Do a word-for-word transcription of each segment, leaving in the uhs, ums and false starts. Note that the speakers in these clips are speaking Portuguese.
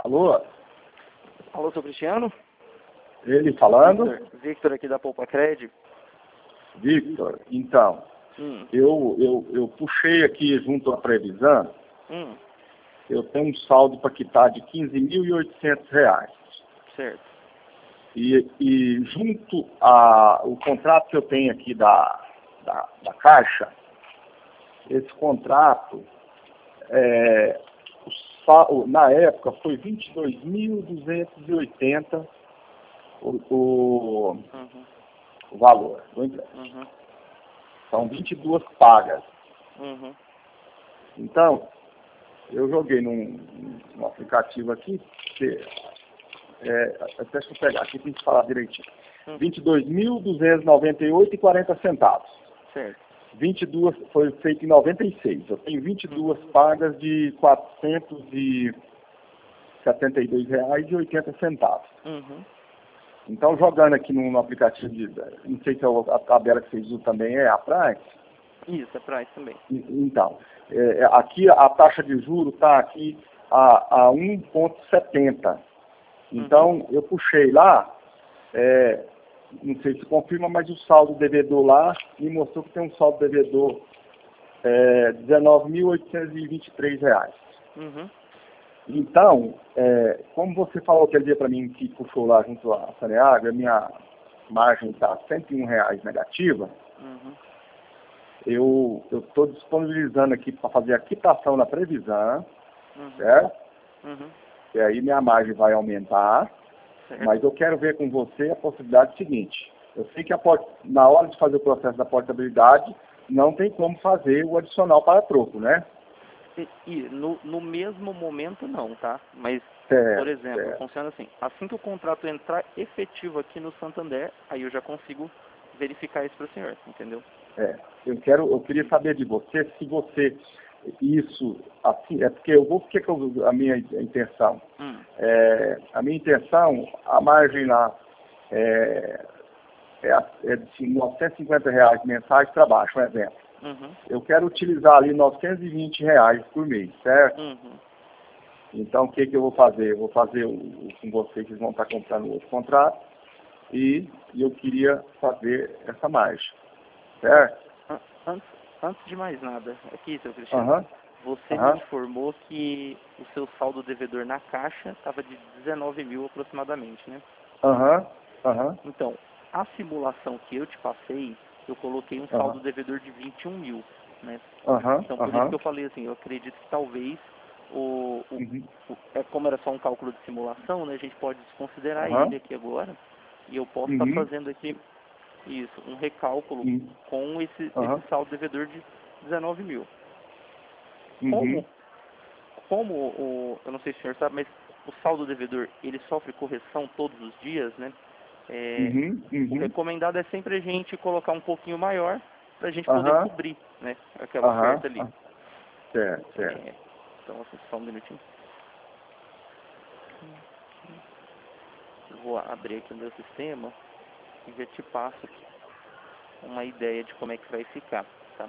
Alô? Alô, seu Cristiano? Ele falando? Victor, Victor aqui da Poupa Cred. Victor, então, Hum. eu, eu, eu puxei aqui junto à previsão, Hum. eu tenho um saldo para quitar de quinze mil e oitocentos reais. Certo. E, e junto ao contrato que eu tenho aqui da, da, da Caixa, esse contrato, é, o sal, na época, foi vinte e dois mil duzentos e oitenta o, o, Uhum. o valor do empréstimo. Uhum. São vinte e duas pagas. Uhum. Então, eu joguei num, num aplicativo aqui, que, é, até deixa eu pegar aqui para a gente falar direitinho. Uhum. vinte e dois mil duzentos e noventa e oito reais e quarenta centavos. Certo. vinte e duas, foi feito em noventa e seis. Eu tenho vinte e duas pagas de quatrocentos e setenta e dois reais e oitenta centavos. Uhum. Então, jogando aqui no, no aplicativo, de, não sei se a, a tabela que vocês usam também é a Price. Isso, é pra isso também. Então, é, aqui a taxa de juros está aqui a, a um vírgula setenta. Então, Uhum. eu puxei lá, é, não sei se confirma, mas o saldo devedor lá me mostrou que tem um saldo devedor é, dezenove mil oitocentos e vinte e três reais. Uhum. Então, é, como você falou aquele dia para mim que puxou lá junto à Saneago, a minha margem está cento e um reais negativa, Uhum. eu estou disponibilizando aqui para fazer a quitação na previsão, Uhum. certo? Uhum. E aí minha margem vai aumentar, Certo. mas eu quero ver com você a possibilidade seguinte. Eu sei que a port... na hora de fazer o processo da portabilidade, não tem como fazer o adicional para troco, né? E, e no, no mesmo momento não, tá? Mas, Certo, por exemplo, certo. funciona assim. Assim que o contrato entrar efetivo aqui no Santander, aí eu já consigo verificar isso para o senhor, entendeu? É, eu quero, eu queria saber de você se você isso assim é porque eu vou porque que eu, a minha intenção Hum. é, a minha intenção a margem lá é, é, é de novecentos e cinquenta reais mensais para baixo, um exemplo. Uhum. Eu quero utilizar ali novecentos e vinte reais por mês, certo? Uhum. Então o que que eu vou fazer? Eu vou fazer o, o com vocês que vão estar comprando outro contrato e, e eu queria fazer essa margem, certo? An- Antes, antes de mais nada, aqui, seu Cristiano, Aham. você me Aham. informou que o seu saldo devedor na Caixa estava de dezenove mil aproximadamente, né? Aham. Aham. Então, a simulação que eu te passei, eu coloquei um saldo Aham. devedor de vinte e um mil, né? Aham. Então, por isso Aham. que eu falei assim, eu acredito que talvez, o, o, Uhum. o- é, como era só um cálculo de simulação, né, a gente pode desconsiderar ele Aham. aqui agora, e eu posso estar Uhum. fazendo aqui, isso, um recálculo Uhum. com esse, esse Aham. saldo devedor de dezenove mil. Uhum. Como, como o, eu não sei se o senhor sabe, mas o saldo devedor, ele sofre correção todos os dias, né? É, Uhum. o Uhum. recomendado é sempre a gente colocar um pouquinho maior para a gente poder Aham. cobrir, né, aquela Aham. oferta ali. Ah, certo, certo. É, então, assim, só um minutinho. Eu vou abrir aqui o meu sistema e já te passo uma ideia de como é que vai ficar, tá?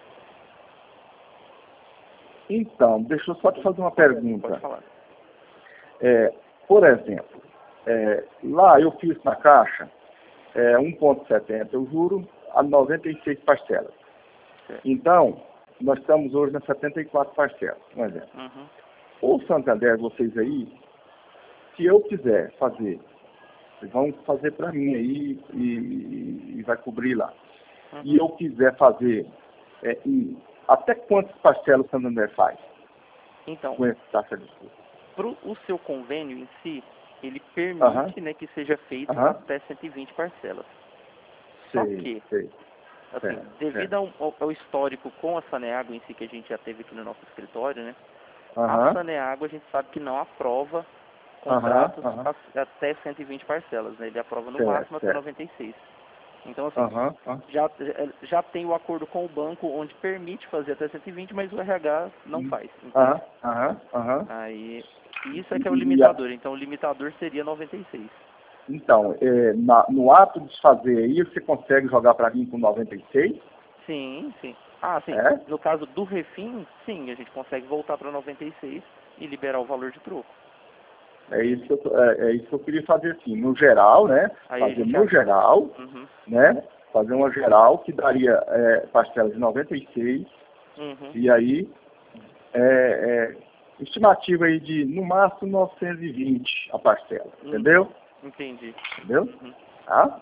Então, deixa eu só te fazer uma Pode pergunta. falar. É, por exemplo, é, lá eu fiz na Caixa é, um vírgula setenta, eu juro, a noventa e seis parcelas. Certo. Então, nós estamos hoje nas setenta e quatro parcelas, um exemplo. Uhum. O Santander, vocês aí, se eu quiser fazer, vocês vão fazer para mim aí e, e vai cobrir lá. Uhum. E eu quiser fazer, é, em, até quantas parcelas o Santander faz Então, com essa taxa de juros? pro o seu convênio em si, ele Aham, permite, né, que seja feito aham, até cento e vinte parcelas. Só sei, que, sei, assim, certo, devido certo. ao, ao- ao histórico com a Saneago em si que a gente já teve aqui no nosso escritório, né, a Aham, Saneago a gente sabe que não aprova aham, contratos aham, a- até cento e vinte parcelas, né, ele aprova no certo, máximo até certo. noventa e seis. Então, assim, Aham, aham, já, já tem o acordo com o banco onde permite fazer até cento e vinte, mas o R H não hum, faz, entende? aham, aham, aham. Aí, isso é E, que é o e- e a- limitador. Então, o limitador seria noventa e seis. então, é, na- no ato de fazer aí, você consegue jogar para mim com noventa e seis? Sim, sim. Ah, sim. É? No caso do refim, sim, a gente consegue voltar para noventa e seis e liberar o valor de troco. É isso que eu, tô- é, é isso que eu queria fazer assim, no geral, né? Aí a Fazer gente no acha- geral, Uhum, né? Fazer uma geral que daria é, parcela de noventa e seis, uhum, e aí é, é, estimativa aí de no máximo novecentos e vinte a parcela, uhum. entendeu? Entendi. Entendeu? Uhum. Tá?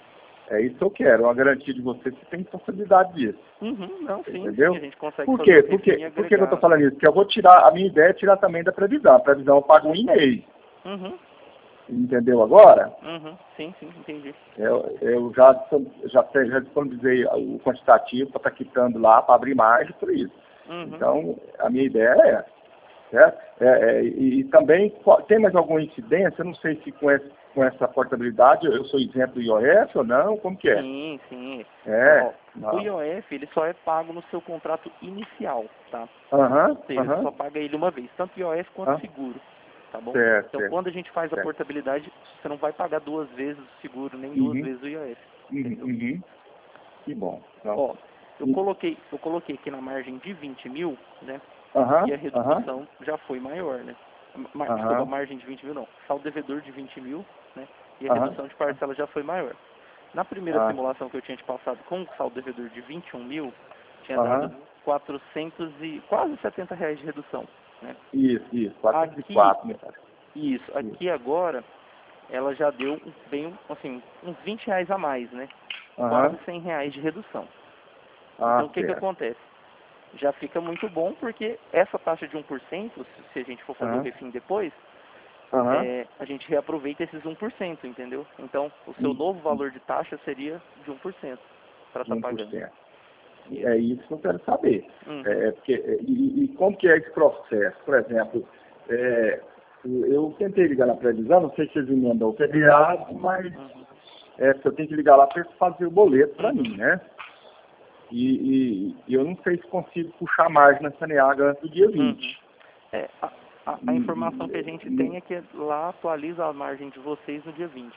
É isso que eu quero, uma garantia de você que tem possibilidade disso. Uhum, não, sim, Entendeu? sim, a gente consegue Por fazer quê? o Por quê? refim e Por que que eu tô agregar. falando isso? Porque eu vou tirar, a minha ideia é tirar também da previsão. A previsão eu pago um e meio. Uhum, Entendeu agora? uhum, sim, sim, entendi. Eu, eu já, já, te- já disponibilizei o quantitativo para estar quitando lá, para abrir margem por isso. Uhum. Então, a minha ideia é essa. Certo? É, é, e, e também, qual- tem mais alguma incidência? Eu não sei se com, esse, com essa portabilidade eu sou isento do I O F ou não, como que é? Sim, sim. É, Ó, não. o I O F, ele só é pago no seu contrato inicial, tá? Aham, Ou seja, você aham, só paga ele uma vez, tanto I O F quanto ah, seguro, tá bom? certo, Então, certo, quando a gente faz a certo. portabilidade, você não vai pagar duas vezes o seguro, nem duas Uhum, vezes o I O F, uhum, entendeu? uhum. Que bom. Então, Ó, eu e- coloquei, eu coloquei aqui na margem de vinte mil, né? aham, E a aham, redução já foi maior, né? Ma- Desculpa, aham, margem de vinte mil não, saldo devedor de vinte mil, né? E a aham, redução de parcela já foi maior. Na primeira ah, simulação que eu tinha te passado com o saldo devedor de vinte e um mil, tinha dado aham. quatrocentos e quase setenta reais de redução, né? Isso, isso, quatrocentos e Aqui, quatro, né, cara? isso, Isso. aqui agora, ela já deu um- bem, assim, uns vinte reais a mais, né? Quase Aham, cem reais de redução. ah, Então, o que que certo. acontece? Já fica muito bom, porque essa taxa de um por cento, se se a gente for fazer o Aham, refim depois, aham, é, a gente reaproveita esses um por cento, entendeu? Então, o seu e- novo valor de taxa seria de um por cento para de estar um por pagando. cento. Isso. É isso que eu quero saber. Uhum. É, porque, e, e como que é esse processo? Por exemplo, é, eu tentei ligar na previsão, não sei se eles emendam o feriado, mas Uhum. é, eu tenho que ligar lá para fazer o boleto para Uhum. mim, né? E, e- e eu não sei se consigo puxar margem na Saneaga antes do dia Uhum. vinte. É, a, a, a informação que a gente tem é que lá atualiza a margem de vocês no dia vinte.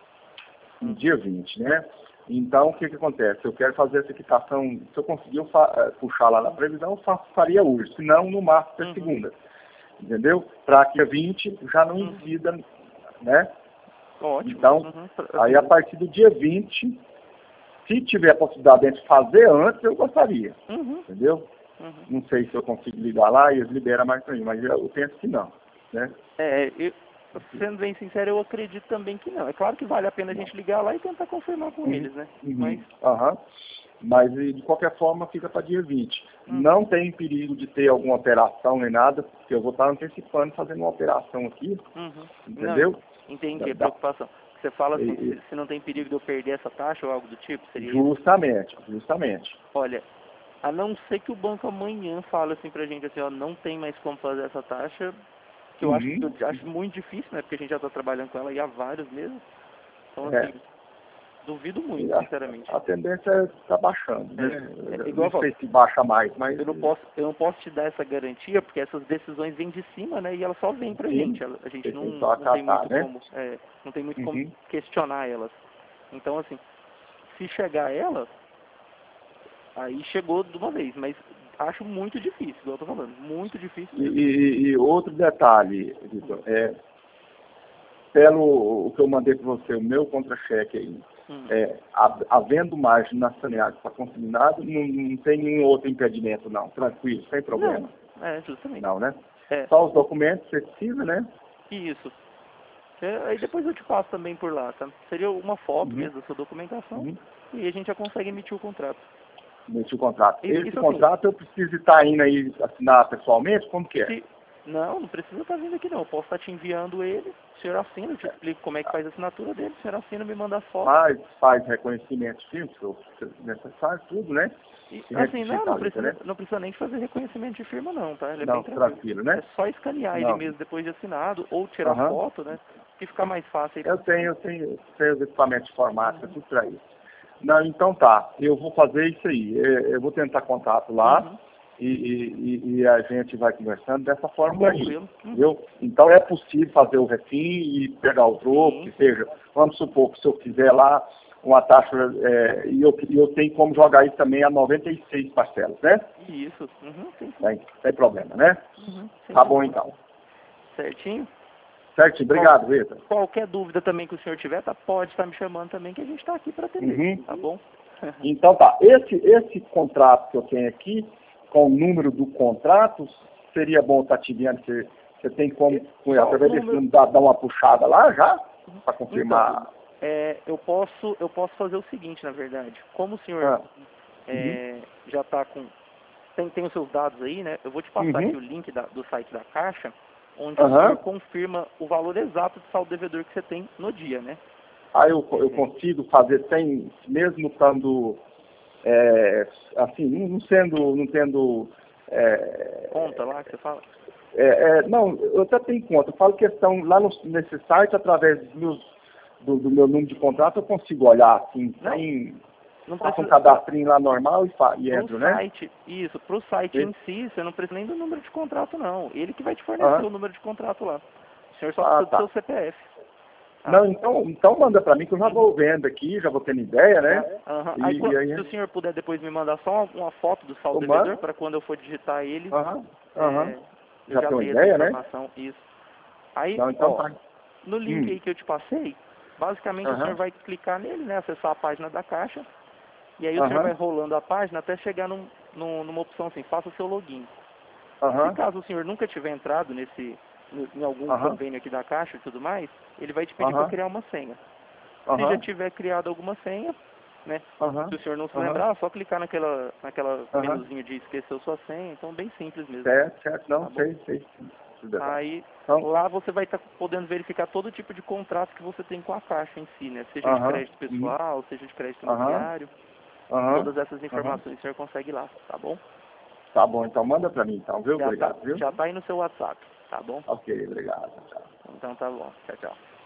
No Uhum. dia vinte, né? Então, o que que acontece? Eu quero fazer essa quitação, se eu conseguir eu fa- eh, puxar lá na previsão, eu faço, faria hoje, se não, no máximo até Uhum. segunda, entendeu? Para dia vinte já não Uhum. incida, né? Ótimo. Então, Uhum. aí a partir do dia vinte, se tiver a possibilidade de fazer antes, eu gostaria, Uhum. entendeu? Uhum. Não sei se eu consigo ligar lá e eles liberam mais para mim, mas eu penso que não, né? É, eu, sendo bem sincero, eu acredito também que não. É claro que vale a pena a gente ligar lá e tentar confirmar com Uhum, eles, né? uhum, Mas, aham. Mas e, de qualquer forma fica para dia vinte. uhum. Não tem perigo de ter alguma operação nem nada, porque eu vou estar antecipando, fazendo uma operação aqui, Uhum. entendeu? Não, entendi Da- a da- preocupação. Você fala e- assim, e- se, se não tem perigo de eu perder essa taxa ou algo do tipo, seria isso? justamente, justamente. Olha, a não ser que o banco amanhã fale assim pra gente, assim, ó, não tem mais como fazer essa taxa, que eu acho, Uhum. eu acho muito difícil, né? Porque a gente já está trabalhando com ela aí há vários meses. Então, É, assim, duvido muito, e a, sinceramente. a tendência está baixando, É, né? é Eu igual eu não falo, sei se baixa mais, mas eu não posso, eu não posso te dar essa garantia, porque essas decisões vêm de cima, né? E elas só vêm pra sim, gente. Ela- A gente você não, tem só não tem acatar, muito né? como, é, não tem muito como Uhum. questionar elas. Então, assim, se chegar ela, aí chegou de uma vez, mas acho muito difícil, igual eu tô falando, muito difícil E, mesmo. e- e outro detalhe, Vitor, é, pelo o que eu mandei para você, o meu contra-cheque aí, Hum. é, ha- havendo margem na Saneaga para consignado, não, não tem nenhum outro impedimento, não. Tranquilo, sem problema. Não, é, justamente. Não, né? É, Só os documentos que você precisa, né? isso. É, aí depois eu te passo também por lá, tá? Seria uma foto Uhum. mesmo da sua documentação Uhum. e a gente já consegue emitir o contrato. Nesse contrato. Isso, Esse isso assim, contrato eu preciso estar indo aí assinar pessoalmente? Como que é? se... Não, não precisa estar vindo aqui não. Eu posso estar te enviando ele, o senhor assina, eu te explico como é que faz a assinatura dele, o senhor assina, me manda as fotos. Faz, faz reconhecimento físico, necessário, tudo, né? E, E assim, não, não digitaliza, precisa, né? não precisa nem fazer reconhecimento de firma não, tá? Ele é bem Não, tranquilo. tranquilo, É né? só escanear ele Não. mesmo depois de assinado ou tirar Aham. foto, né? Que fica mais fácil aí. Eu tenho, eu tenho, eu tenho os equipamentos de informática, tudo para isso. Não, então tá, eu vou fazer isso aí. É, Eu vou tentar contato lá Uhum. e, e- e a gente vai conversando dessa forma aí. Tranquilo. Uhum. Viu? Então é possível fazer o refim e pegar o troco, Sim. que seja, vamos supor que se eu fizer lá uma taxa, é, e eu, e eu tenho como jogar isso também a noventa e seis parcelas, né? Isso. Uhum. Sim, sim. Sem, sem problema, né? Uhum. Sem Tá bom problema. então. Certinho? Certo, obrigado, Vitor. Qualquer dúvida também que o senhor tiver, tá, pode estar me chamando também, que a gente está aqui para atender, Uhum. tá bom? Então tá, esse, esse contrato que eu tenho aqui, com o número do contrato, seria bom estar te vendo, você, você tem como, Só através o desse número- número, dar, dar uma puxada lá já, para confirmar. Então, é, eu posso eu posso fazer o seguinte, na verdade. Como o senhor Ah, é, já está com... Tem, tem os seus dados aí, né? Eu vou te passar Uhum. aqui o link da- do site da Caixa, onde o Aham. senhor confirma o valor exato de saldo devedor que você tem no dia, né? Aí eu, eu consigo fazer sem, mesmo estando, é, assim, não não sendo, não tendo, é, Conta lá que você fala. é, é, não, eu até tenho conta, eu falo questão lá no, nesse site, através dos meus, do, do meu número de contrato, eu consigo olhar, assim, Não, sem, Não faço um precisa... cadastrinho lá normal e, fa, e Pro entro, né? site, isso, pro site E- em si, você não precisa nem do número de contrato, não. Ele que vai te fornecer Aham. o número de contrato lá. O senhor só Ah, precisa do tá. seu C P F. tá? Não, então, então manda pra mim que eu já vou vendo aqui, já vou tendo ideia, né? Aham. E, Aí, e quan- aí, se o senhor puder depois me mandar só uma, uma foto do saldo eu devedor, mando. para quando eu for digitar ele, Aham, é, aham. eu Já já tem uma tenho essa ideia, né? informação. Isso. Aí, Não, então ó, tá. no link Hum. aí que eu te passei, basicamente o Aham, senhor vai clicar nele, né, acessar a página da Caixa, e aí o senhor vai aham, rolando a página até chegar num, num- numa opção assim, faça o seu login. Se aham, caso o senhor nunca tiver entrado nesse, no- em algum aham, convênio aqui da Caixa e tudo mais, ele vai te pedir para aham, criar uma senha. Se já aham, tiver criado alguma senha, né, aham, se o senhor não se aham, lembrar, é só clicar naquela, naquela aham. menuzinho de esqueceu sua senha, então bem simples mesmo, Certo, certo, não, tá bom? sei, sei. Tudo bem. Aí, Então, lá você vai estar podendo verificar todo tipo de contrato que você tem com a Caixa em si, né, seja de aham, crédito uhum, pessoal, seja de crédito aham, imobiliário, aham, todas essas aham. informações o senhor consegue lá, tá bom? Tá bom, então manda pra mim, então, viu? Já tá, Obrigado, viu? já tá aí no seu WhatsApp, tá bom? Ok, obrigado, tchau. Então tá bom, tchau, tchau.